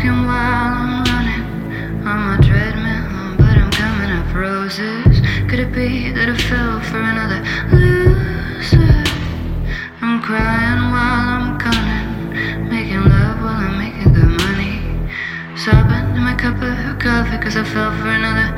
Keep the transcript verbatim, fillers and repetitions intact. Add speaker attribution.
Speaker 1: walking while I'm running on my treadmill, but I'm coming up roses. Could it be that I fell for another loser? I'm crying while I'm gunning, making love while I'm making good money, sobbing in my cup of coffee cause I fell for another